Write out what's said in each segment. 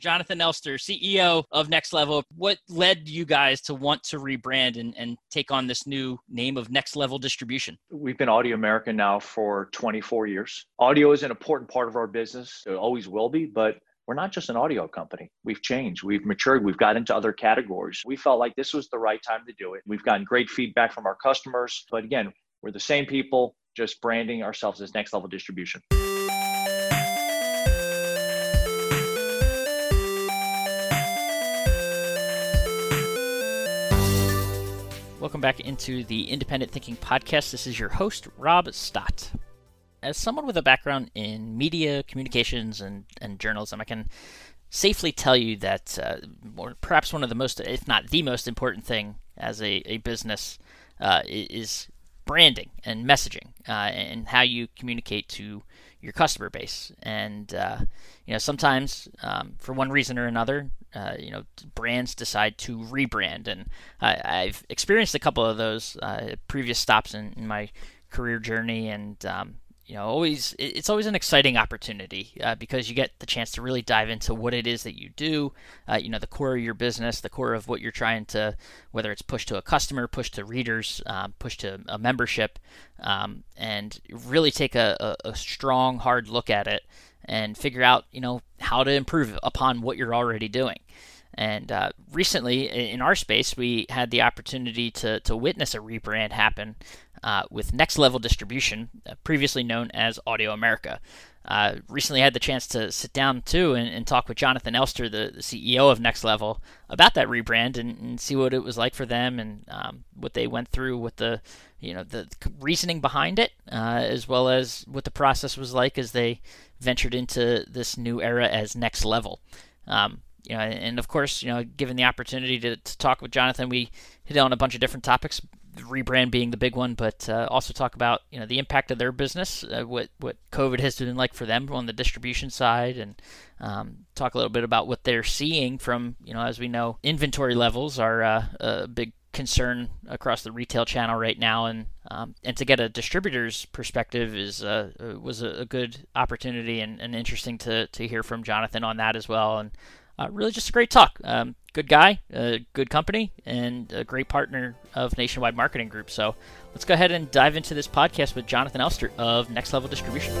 Jonathan Elster, CEO of Next Level. What led you guys to want to rebrand and take on this new name of Next Level Distribution? We've been Audio America now for 24 years. Audio is an important part of our business. It always will be, but we're not just an audio company. We've changed, we've matured, we've got into other categories. We felt like this was the right time to do it. We've gotten great feedback from our customers, but again, we're the same people, just branding ourselves as Next Level Distribution. Welcome back into the Independent Thinking Podcast. This is your host, Rob Stott. As someone with a background in media, communications, and journalism, I can safely tell you that perhaps one of the most, if not the most important thing as a business is branding and messaging and how you communicate to your customer base. And sometimes for one reason or another, brands decide to rebrand, and I've experienced a couple of those previous stops in my career journey, and it's always an exciting opportunity because you get the chance to really dive into what it is that you do, the core of your business, the core of what you're trying to, whether it's push to a customer, push to readers, push to a membership, and really take a strong, hard look at it and figure out, how to improve upon what you're already doing. And recently, in our space, we had the opportunity to witness a rebrand happen with Next Level Distribution, previously known as Audio America. Recently had the chance to sit down too and talk with Jonathan Elster, the CEO of Next Level, about that rebrand and see what it was like for them and what they went through with the reasoning behind it, as well as what the process was like as they ventured into this new era as Next Level. And of course, given the opportunity to talk with Jonathan, we hit on a bunch of different topics, the rebrand being the big one, but also talk about the impact of their business, what COVID has been like for them on the distribution side, and talk a little bit about what they're seeing from, as we know, inventory levels are a big concern across the retail channel right now, and to get a distributor's perspective was a good opportunity and interesting to hear from Jonathan on that as well. And really just a great talk. Good guy, good company, and a great partner of Nationwide Marketing Group. So let's go ahead and dive into this podcast with Jonathan Elster of Next Level Distribution.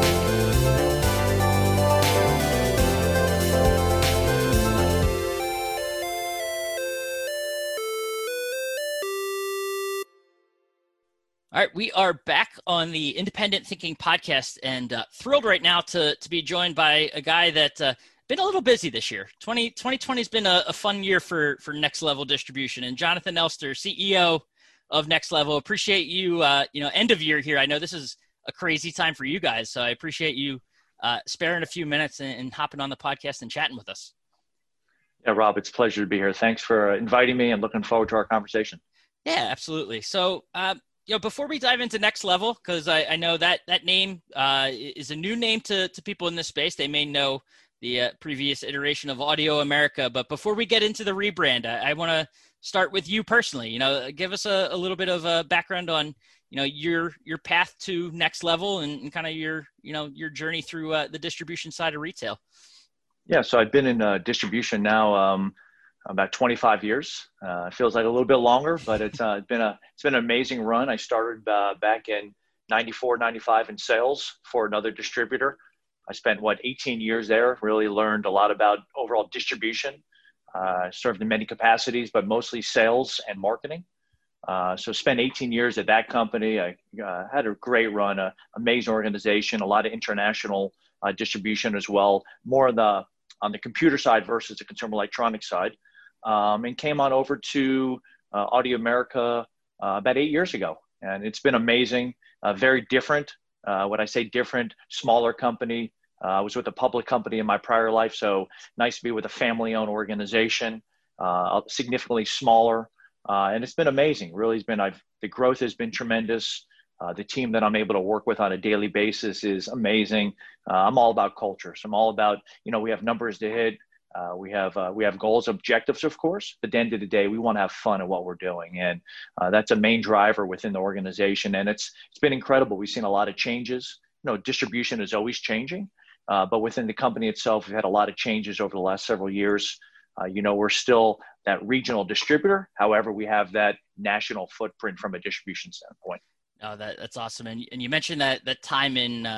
All right, we are back on the Independent Thinking Podcast, and thrilled right now to be joined by a guy that been a little busy this year. 2020 has been a fun year for Next Level Distribution, and Jonathan Elster, CEO of Next Level. Appreciate you, end of year here. I know this is a crazy time for you guys, so I appreciate you sparing a few minutes and hopping on the podcast and chatting with us. Yeah, Rob, it's a pleasure to be here. Thanks for inviting me and looking forward to our conversation. Yeah, absolutely. So, before we dive into Next Level, because I know that name is a new name to people in this space. They may know the previous iteration of Audio America. But before we get into the rebrand, I want to start with you personally. Give us a little bit of a background on, your path to Next Level and kind of your journey through the distribution side of retail. Yeah, so I've been in distribution now about 25 years. It feels like a little bit longer, but it's been an amazing run. I started back in 94, 95 in sales for another distributor. I spent 18 years there, really learned a lot about overall distribution, served in many capacities, but mostly sales and marketing. So spent 18 years at that company. I had a great run, amazing organization, a lot of international distribution as well, more on the computer side versus the consumer electronics side, and came on over to Audio America about 8 years ago. And it's been amazing, very different. When I say different, smaller company. I was with a public company in my prior life, so nice to be with a family-owned organization, significantly smaller, and it's been amazing. Really, the growth has been tremendous. The team that I'm able to work with on a daily basis is amazing. I'm all about culture, so I'm all about we have numbers to hit. We have goals, objectives, of course, but at the end of the day, we want to have fun at what we're doing, and that's a main driver within the organization. And it's been incredible. We've seen a lot of changes. Distribution is always changing. But within the company itself, we've had a lot of changes over the last several years. We're still that regional distributor. However, we have that national footprint from a distribution standpoint. Oh, that's awesome. And you mentioned that time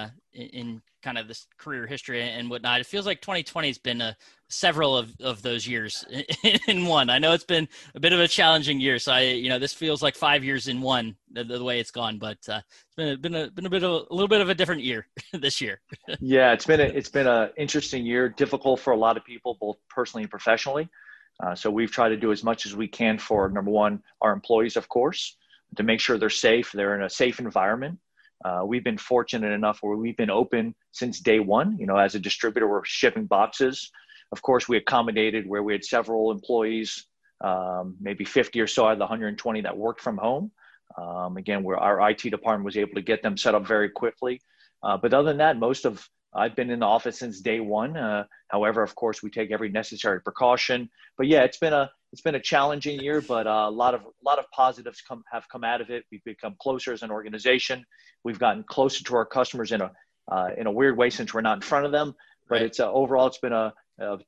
in kind of this career history and whatnot. It feels like 2020 has been several of those years in one. I know it's been a bit of a challenging year, so this feels like 5 years in one the way it's gone. But it's been a little bit of a different year this year. Yeah, it's been a interesting year, difficult for a lot of people, both personally and professionally. So we've tried to do as much as we can for, number one, our employees, of course, to make sure they're safe. They're in a safe environment. We've been fortunate enough where we've been open since day one. As a distributor, we're shipping boxes. Of course, we accommodated where we had several employees, maybe 50 or so out of the 120 that worked from home. Again, where our IT department was able to get them set up very quickly. But other than that, I've been in the office since day one. However, of course, we take every necessary precaution. But yeah, it's been a challenging year, but a lot of positives have come out of it. We've become closer as an organization. We've gotten closer to our customers in a weird way since we're not in front of them. But Right. Overall, it's been a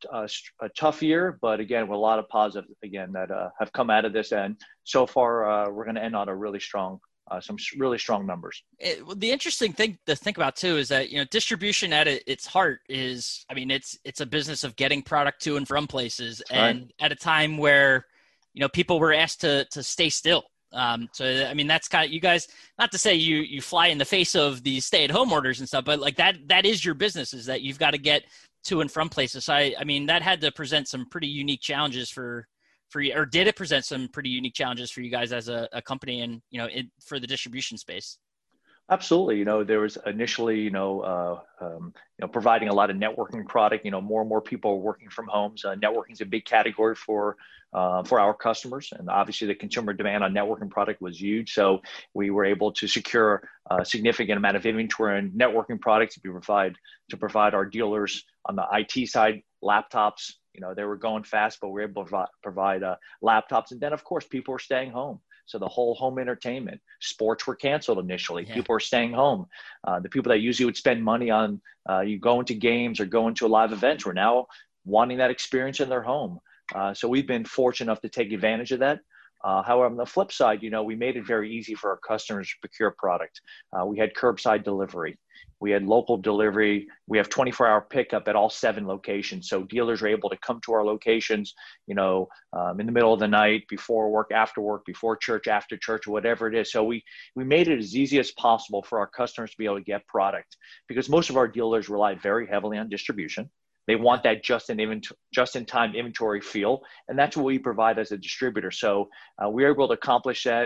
tough year. But again, with a lot of positives that have come out of this, and so far we're going to end on a really strong. Some really strong numbers. The interesting thing to think about too is that distribution at its heart is, it's a business of getting product to and from places, and at a time where people were asked to stay still. That's kind of, you guys, not to say you fly in the face of these stay-at-home orders and stuff, but like that is your business, is that you've got to get to and from places. So that had to present some pretty unique challenges for you, or did it present some pretty unique challenges for you guys as a company and, for the distribution space? Absolutely. There was initially, providing a lot of networking product. More and more people are working from homes. Networking is a big category for our customers, and obviously the consumer demand on networking product was huge. So we were able to secure a significant amount of inventory and networking products to provide our dealers on the IT side, laptops. They were going fast, but we were able to provide laptops. And then, of course, people were staying home. So the whole home entertainment, sports were canceled initially. Yeah. People were staying home. The people that usually would spend money on you going to games or going to live events were now wanting that experience in their home. So we've been fortunate enough to take advantage of that. However, on the flip side, we made it very easy for our customers to procure product. We had curbside delivery. We had local delivery. We have 24-hour pickup at all 7 locations. So dealers are able to come to our locations, in the middle of the night, before work, after work, before church, after church, whatever it is. So we made it as easy as possible for our customers to be able to get product, because most of our dealers rely very heavily on distribution. They want that just-in-time inventory feel, and that's what we provide as a distributor. So we were able to accomplish that.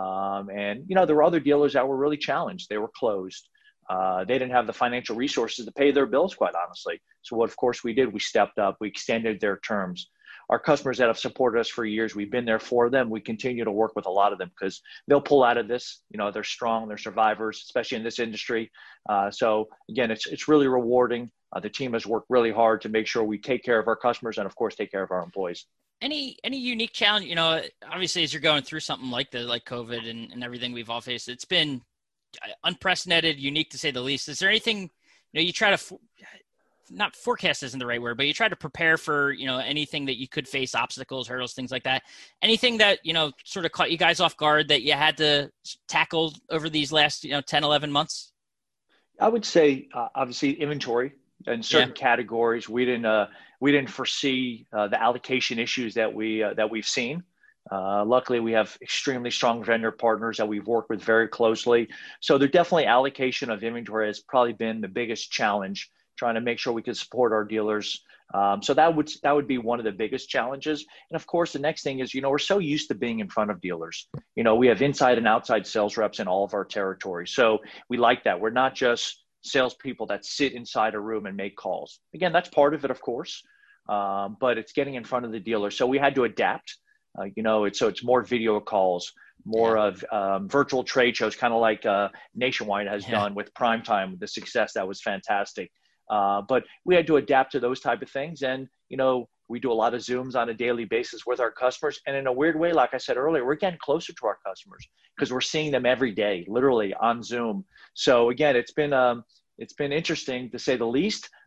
And there were other dealers that were really challenged. They were closed. They didn't have the financial resources to pay their bills, quite honestly. So what, of course, we did, we stepped up, we extended their terms. Our customers that have supported us for years, we've been there for them. We continue to work with a lot of them because they'll pull out of this. They're strong, they're survivors, especially in this industry. So again, it's really rewarding. The team has worked really hard to make sure we take care of our customers and, of course, take care of our employees. Any unique challenge, obviously as you're going through something like COVID and everything we've all faced, it's been unprecedented, unique to say the least. Is there anything, you try to, not forecast isn't the right word, but you try to prepare for, anything that you could face, obstacles, hurdles, things like that. Anything that, sort of caught you guys off guard that you had to tackle over these last, 10, 11 months? I would say, obviously, inventory in certain categories. We didn't foresee the allocation issues that we've seen. Luckily, we have extremely strong vendor partners that we've worked with very closely. So there definitely allocation of inventory has probably been the biggest challenge, trying to make sure we could support our dealers. So that would be one of the biggest challenges. And of course, the next thing is, we're so used to being in front of dealers. We have inside and outside sales reps in all of our territories. So we like that. We're not just salespeople that sit inside a room and make calls. Again, that's part of it, of course, but it's getting in front of the dealer. So we had to adapt. It's more video calls, more of virtual trade shows, kind of like Nationwide has done with Primetime, the success that was fantastic. But we had to adapt to those type of things. And, we do a lot of Zooms on a daily basis with our customers. And in a weird way, like I said earlier, we're getting closer to our customers because we're seeing them every day, literally on Zoom. So again, it's been interesting to say the least,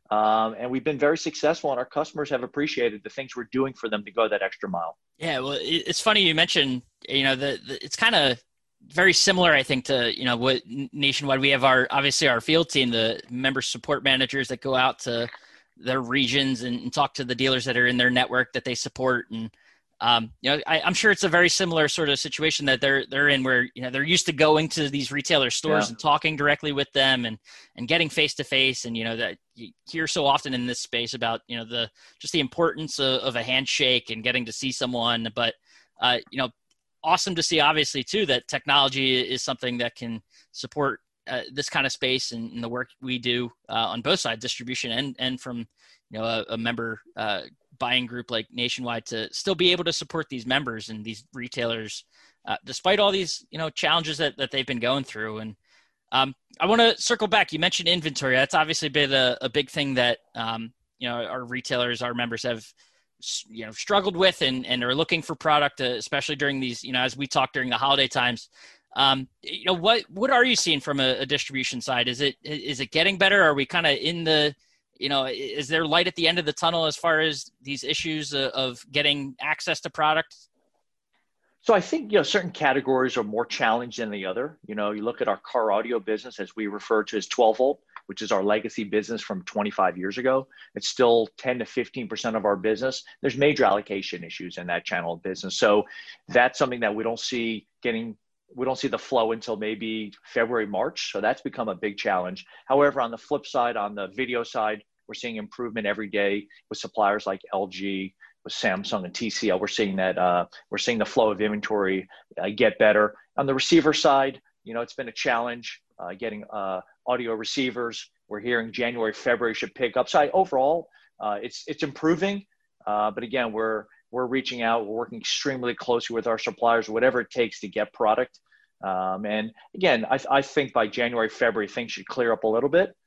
And we've been very successful, and our customers have appreciated the things we're doing for them to go that extra mile. Yeah, well, it's funny you mentioned, it's kind of very similar, I think, to, what Nationwide, we have obviously our field team, the member support managers that go out to their regions and talk to the dealers that are in their network that they support. And, I'm sure it's a very similar sort of situation that they're in where, they're used to going to these retailer stores and talking directly with them and getting face to face. And, that you hear so often in this space about, just the importance of a handshake and getting to see someone. But, awesome to see, obviously, too, that technology is something that can support this kind of space and the work we do on both sides, distribution and from, a member buying group like Nationwide, to still be able to support these members and these retailers, despite all these, challenges that they've been going through. And I want to circle back. You mentioned inventory. That's obviously been a big thing that, our retailers, our members have, struggled with and are looking for product, especially during these, as we talked during the holiday times. What are you seeing from a distribution side? Is it getting better? Are we kind of in the, is there light at the end of the tunnel as far as these issues of getting access to product? So I think, certain categories are more challenged than the other. You look at our car audio business, as we refer to as 12 volt, which is our legacy business from 25 years ago. It's still 10 to 15% of our business. There's major allocation issues in that channel of business. So that's something that we don't see the flow until maybe February, March. So that's become a big challenge. However, on the flip side, on the video side, we're seeing improvement every day with suppliers like LG, with Samsung and TCL. We're seeing that we're seeing the flow of inventory get better. On the receiver side, it's been a challenge getting audio receivers. We're hearing January, February should pick up. So overall, it's improving. But again, we're reaching out. We're working extremely closely with our suppliers, whatever it takes to get product. And again, I think by January, February, things should clear up a little bit.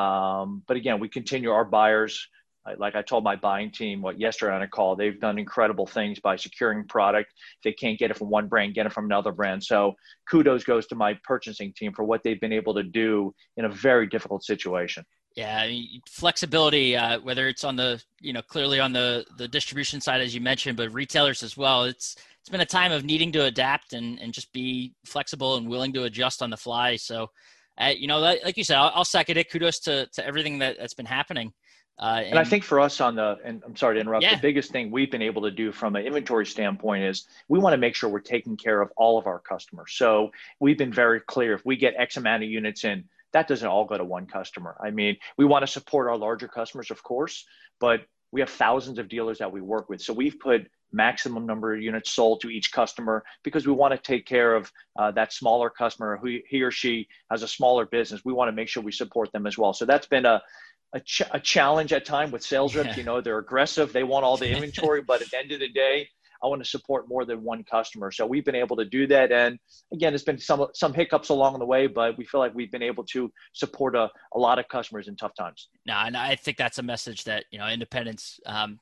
But again, we continue our buyers. Like I told my buying team yesterday on a call, they've done incredible things by securing product. If they can't get it from one brand, get it from another brand. So kudos goes to my purchasing team for what they've been able to do in a very difficult situation. Yeah, flexibility, whether it's on the, clearly on the distribution side, as you mentioned, but retailers as well. It's been a time of needing to adapt and just be flexible and willing to adjust on the fly. So, like you said, I'll second it. Kudos to everything that's been happening. And I think for us and I'm sorry to interrupt, the biggest thing we've been able to do from an inventory standpoint is we want to make sure we're taking care of all of our customers. So we've been very clear, if we get X amount of units in, that doesn't all go to one customer. I mean, we want to support our larger customers, of course, but we have thousands of dealers that we work with. So we've put maximum number of units sold to each customer because we want to take care of that smaller customer who he or she has a smaller business. We want to make sure we support them as well. So that's been a challenge at time with sales reps. They're aggressive. They want all the inventory, but at the end of the day, I want to support more than one customer. So we've been able to do that. And again, it's been some hiccups along the way, but we feel like we've been able to support a lot of customers in tough times. No, and I think that's a message that, independents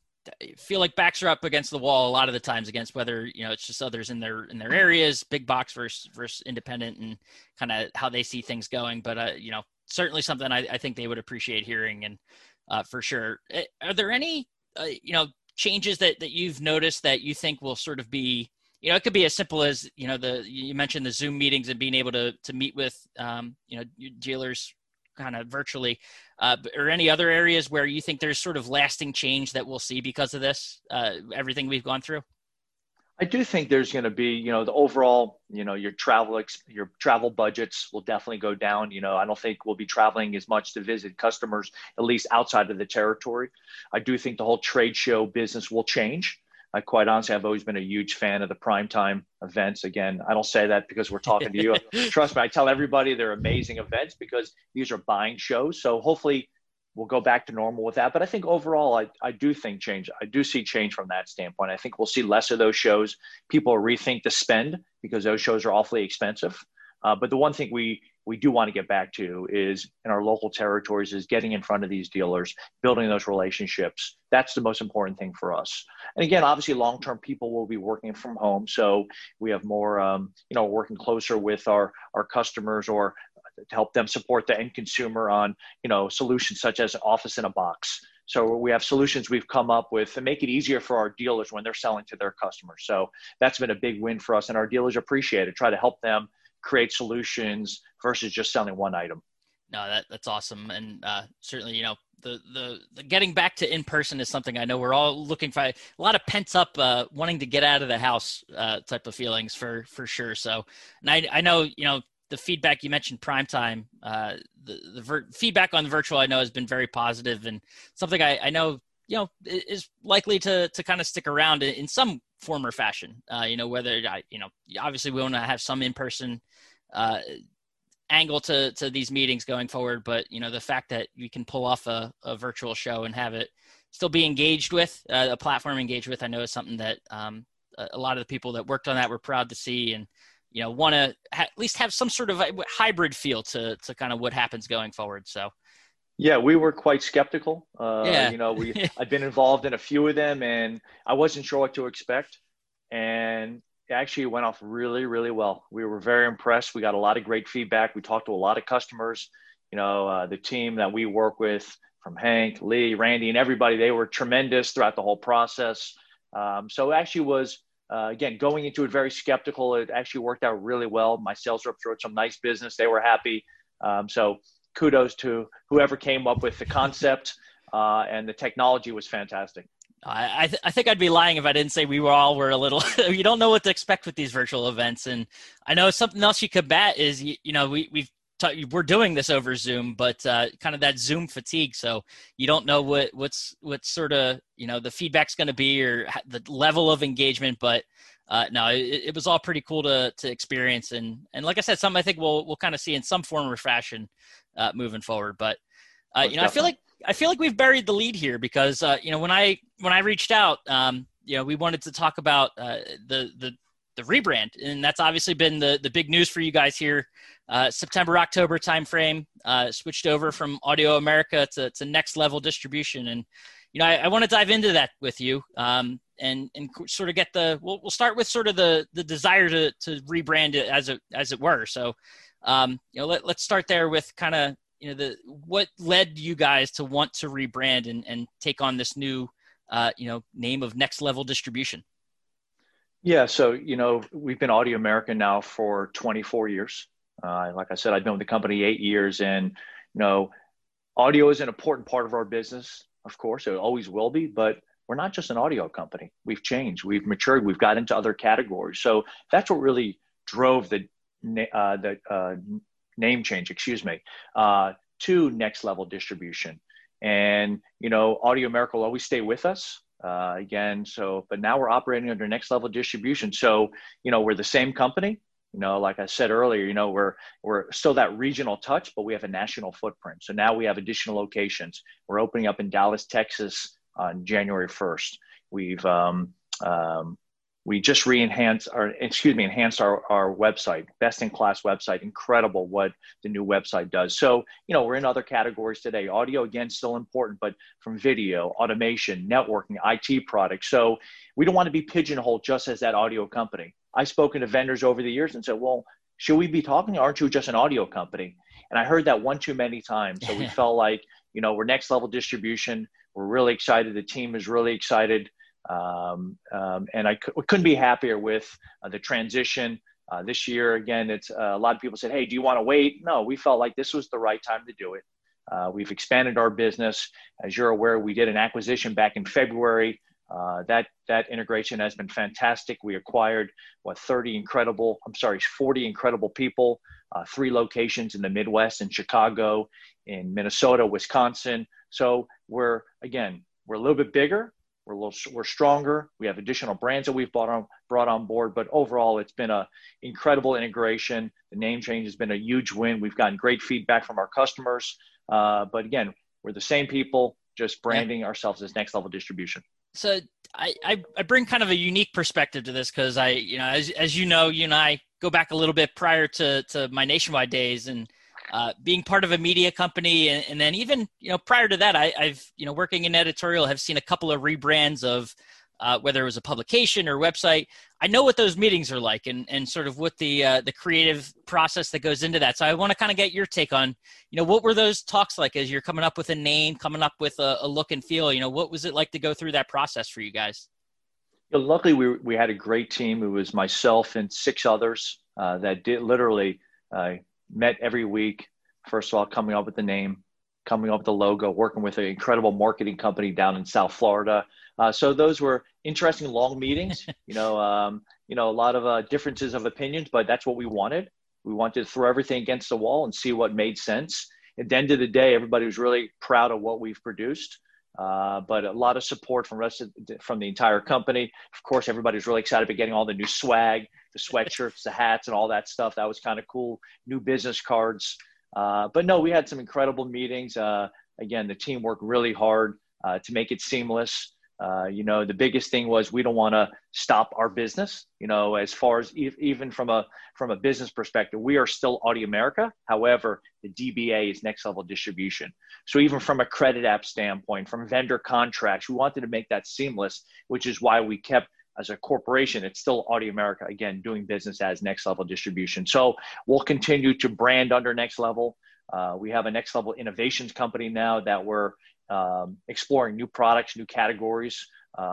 feel like backs are up against the wall a lot of the times against whether, it's just others in their areas, big box versus independent, and kind of how they see things going. But, certainly something I think they would appreciate hearing. And for sure, are there any, changes that you've noticed that you think will sort of be, it could be as simple as, you mentioned the Zoom meetings and being able to meet with, dealers kind of virtually, or any other areas where you think there's sort of lasting change that we'll see because of this, everything we've gone through? I do think there's going to be, the overall, your travel budgets will definitely go down. I don't think we'll be traveling as much to visit customers, at least outside of the territory. I do think the whole trade show business will change. Quite honestly, I've always been a huge fan of the primetime events. Again, I don't say that because we're talking to you. Trust me, I tell everybody they're amazing events because these are buying shows. So hopefully we'll go back to normal with that. But I think overall, I do think change. I do see change from that standpoint. I think we'll see less of those shows. People rethink the spend because those shows are awfully expensive. But the one thing we do want to get back to is in our local territories is getting in front of these dealers, building those relationships. That's the most important thing for us. And again, obviously long-term people will be working from home. So we have more, working closer with our customers or to help them support the end consumer on, solutions such as Office in a Box. So we have solutions we've come up with to make it easier for our dealers when they're selling to their customers. So that's been a big win for us, and our dealers appreciate it. Try to help them create solutions versus just selling one item. No, that's awesome. And certainly, the getting back to in person is something I know we're all looking for. A lot of pent up wanting to get out of the house type of feelings for sure. So, and I know, the feedback you mentioned, Primetime, the feedback on the virtual, I know, has been very positive, and something I know, is likely to kind of stick around in some form or fashion. Whether obviously we want to have some in-person angle to these meetings going forward, but the fact that we can pull off a virtual show and have it still be engaged with, a platform engaged with, I know is something that a lot of the people that worked on that were proud to see, and want to at least have some sort of a hybrid feel to kind of what happens going forward. So yeah, we were quite skeptical. Yeah. I've been involved in a few of them, and I wasn't sure what to expect, and it actually went off really, really well. We were very impressed. We got a lot of great feedback. We talked to a lot of customers. The team that we work with, from Hank, Lee, Randy, and everybody, they were tremendous throughout the whole process. So it actually was, again, going into it very skeptical. It actually worked out really well. My sales reps wrote some nice business. They were happy. So kudos to whoever came up with the concept, and the technology was fantastic. I think I'd be lying if I didn't say we were a little, you don't know what to expect with these virtual events. And I know something else you combat is, we're doing this over Zoom, but kind of that Zoom fatigue. So you don't know what's sort of, the feedback's going to be, or the level of engagement, but no, it was all pretty cool to experience. And like I said, something I think we'll kind of see in some form or fashion moving forward. But, I feel like we've buried the lead here, because, when I reached out, we wanted to talk about the rebrand, and that's obviously been the big news for you guys here. September, October timeframe, switched over from Audio America to Next Level Distribution. And, I want to dive into that with you, and sort of get we'll start with sort of the desire to rebrand it as it were. So, let's start there with kind of, what led you guys to want to rebrand and take on this new, name of Next Level Distribution? Yeah. So, we've been Audio America now for 24 years. Like I said, I've been with the company 8 years, and, audio is an important part of our business. Of course, it always will be, but we're not just an audio company. We've changed, we've matured, we've got into other categories. So that's what really drove the name change, to Next Level Distribution. And, Audio America will always stay with us, but now we're operating under Next Level Distribution. So, we're the same company. Like I said earlier, we're still that regional touch, but we have a national footprint. So now we have additional locations. We're opening up in Dallas, Texas on January 1st. We just enhanced our website, best in class website. Incredible what the new website does. So, we're in other categories today. Audio, again, still important, but from video, automation, networking, IT products. So we don't want to be pigeonholed just as that audio company. I've spoken to vendors over the years and said, well, should we be talking? Aren't you just an audio company? And I heard that one too many times. So we felt like, we're Next Level Distribution. We're really excited. The team is really excited. And we couldn't be happier with the transition this year. Again, it's a lot of people said, hey, do you want to wait? No, we felt like this was the right time to do it. We've expanded our business. As you're aware, we did an acquisition back in February. That integration has been fantastic. We acquired 40 incredible people, 3 locations in the Midwest, in Chicago, in Minnesota, Wisconsin. So we're a little bit bigger. We're stronger. We have additional brands that we've brought on board, but overall, it's been an incredible integration. The name change has been a huge win. We've gotten great feedback from our customers. But again, we're the same people, just branding ourselves as Next Level Distribution. So I bring kind of a unique perspective to this, because as you know, you and I go back a little bit prior to my Nationwide days, and being part of a media company. And then even, prior to that, I've, working in editorial, have seen a couple of rebrands of whether it was a publication or website. I know what those meetings are like and sort of what the creative process that goes into that. So I want to kind of get your take on, what were those talks like as you're coming up with a name, coming up with a look and feel? What was it like to go through that process for you guys? Luckily, we had a great team. It was myself and 6 others that did literally met every week. First of all, coming up with the name, coming up with the logo, working with an incredible marketing company down in South Florida. So those were interesting long meetings. A lot of differences of opinions, but that's what we wanted. We wanted to throw everything against the wall and see what made sense. At the end of the day, everybody was really proud of what we've produced. But a lot of support from the entire company. Of course, everybody's really excited about getting all the new swag, the sweatshirts, the hats, and all that stuff. That was kind of cool. New business cards. But no, we had some incredible meetings. Again, the team worked really hard to make it seamless. The biggest thing was we don't want to stop our business, as far as even from a business perspective, we are still Audio America. However, the DBA is Next Level Distribution. So even from a credit app standpoint, from vendor contracts, we wanted to make that seamless, which is why we kept, as a corporation, it's still Audio America, again, doing business as Next Level Distribution. So we'll continue to brand under Next Level. We have a Next Level Innovations company now that we're exploring new products, new categories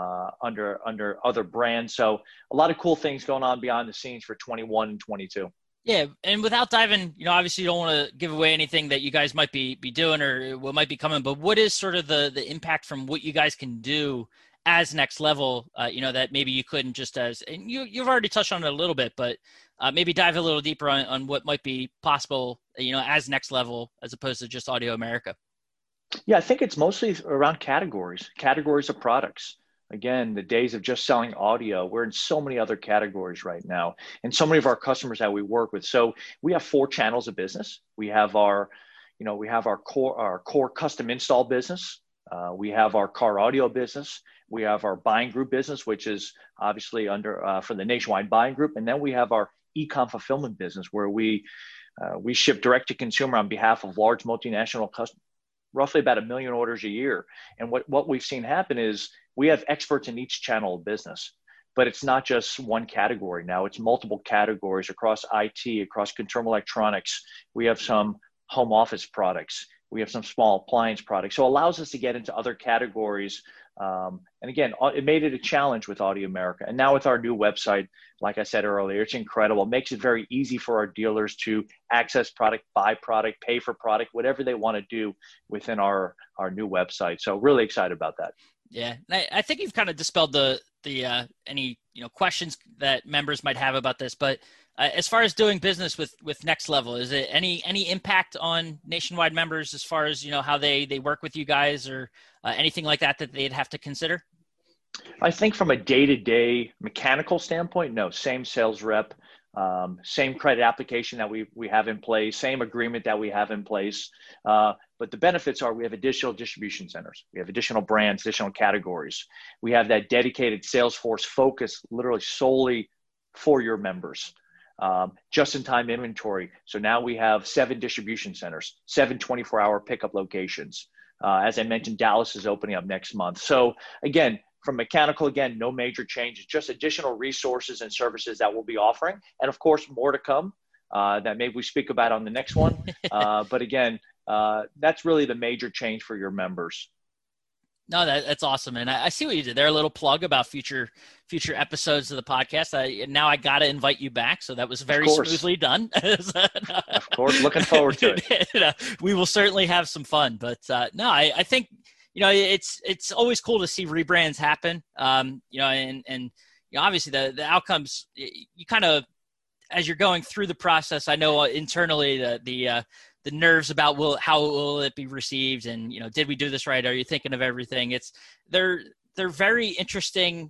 under other brands. So a lot of cool things going on behind the scenes for 21 and 22. Yeah, and without diving, obviously you don't want to give away anything that you guys might be doing or what might be coming, but what is sort of the impact from what you guys can do as Next Level, that maybe you couldn't just as, and you've already touched on it a little bit, but maybe dive a little deeper on what might be possible, as Next Level, as opposed to just Audio America. Yeah, I think it's mostly around categories of products. Again, the days of just selling audio, we're in so many other categories right now, and so many of our customers that we work with. So we have 4 channels of business. We have our core custom install business. We have our car audio business. We have our buying group business, which is obviously under for the Nationwide Buying Group, and then we have our e-com fulfillment business, where we ship direct to consumer on behalf of large multinational customers. Roughly about 1 million orders a year. And what we've seen happen is we have experts in each channel of business, but it's not just one category now. It's multiple categories across IT, across consumer electronics. We have some home office products. We have some small appliance products. So it allows us to get into other categories. And again, it made it a challenge with Audio America. And now with our new website, like I said earlier, it's incredible. It makes it very easy for our dealers to access product, buy product, pay for product, whatever they want to do within our new website. So really excited about that. Yeah, I think you've kind of dispelled the any questions that members might have about this. But as far as doing business with Next Level, is it any impact on Nationwide members as far as how they work with you guys or anything like that they'd have to consider? I think from a day-to-day mechanical standpoint, no. Same sales rep, same credit application that we have in place, same agreement that we have in place. But the benefits are we have additional distribution centers. We have additional brands, additional categories. We have that dedicated sales force focused literally solely for your members. Just-in-time inventory. So now we have 7 distribution centers, 7 24-hour pickup locations. As I mentioned, Dallas is opening up next month. So again, from mechanical, again, no major changes, just additional resources and services that we'll be offering. And of course, more to come that maybe we speak about on the next one. But again, that's really the major change for your members. No, that's awesome. And I see what you did there. A little plug about future episodes of the podcast. Now I got to invite you back. So that was very smoothly done. Of course. Looking forward to it. We will certainly have some fun. But no, I think, it's always cool to see rebrands happen. And obviously the outcomes, you kind of, as you're going through the process, I know internally the nerves about how will it be received, and did we do this right? Are you thinking of everything? They're very interesting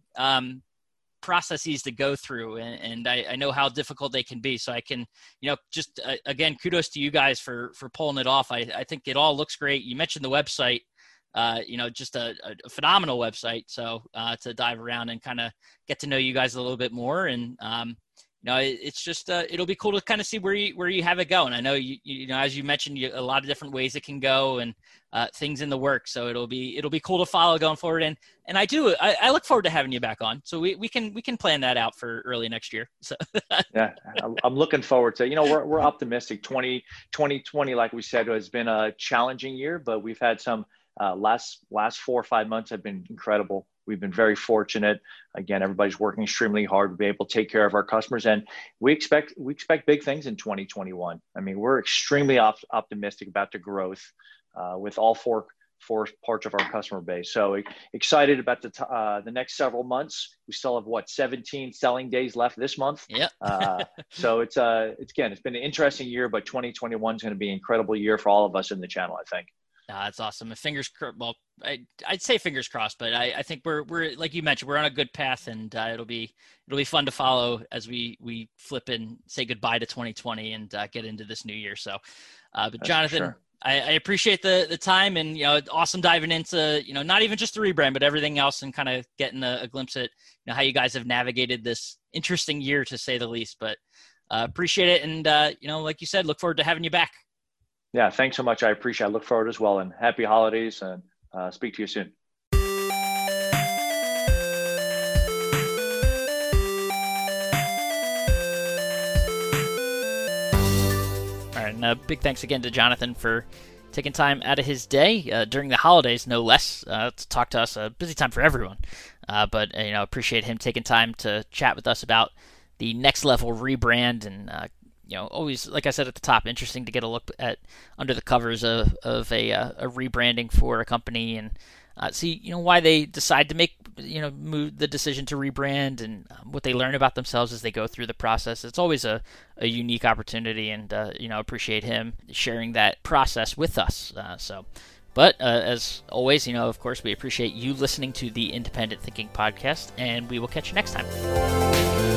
processes to go through, and I know how difficult they can be. So I can just again, kudos to you guys for pulling it off. I think it all looks great. You mentioned the website, just a phenomenal website. So to dive around and kind of get to know you guys a little bit more, and it's just it'll be cool to kind of see where you have it going. I know you know, as you mentioned, a lot of different ways it can go, and things in the works. So it'll be cool to follow going forward. And I look forward to having you back on. So we can plan that out for early next year. So yeah, I'm looking forward to, we're optimistic. 2020, like we said, has been a challenging year, but we've had some last 4 or 5 months have been incredible. We've been very fortunate. Again, everybody's working extremely hard to be able to take care of our customers, and we expect big things in 2021. I mean, we're extremely optimistic about the growth with all four parts of our customer base. So excited about the next several months. We still have 17 selling days left this month. Yeah. So it's been an interesting year, but 2021 is going to be an incredible year for all of us in the channel, I think. That's awesome. And I'd say fingers crossed, but I think we're like you mentioned, we're on a good path, and it'll be fun to follow as we flip and say goodbye to 2020 and get into this new year. So, but Jonathan, sure. I appreciate the time, and awesome diving into not even just the rebrand, but everything else, and kind of getting a glimpse at how you guys have navigated this interesting year, to say the least. But appreciate it, and like you said, look forward to having you back. Yeah, thanks so much. I appreciate it. I look forward as well, and happy holidays, and speak to you soon. All right, and big thanks again to Jonathan for taking time out of his day during the holidays, no less, to talk to us. A busy time for everyone, but appreciate him taking time to chat with us about the next level rebrand, and always, like I said at the top, interesting to get a look at under the covers of a rebranding for a company, and see why they decide to make move the decision to rebrand, and what they learn about themselves as they go through the process. It's always a unique opportunity, and appreciate him sharing that process with us. But as always, of course, we appreciate you listening to the Independent Thinking Podcast, and we will catch you next time.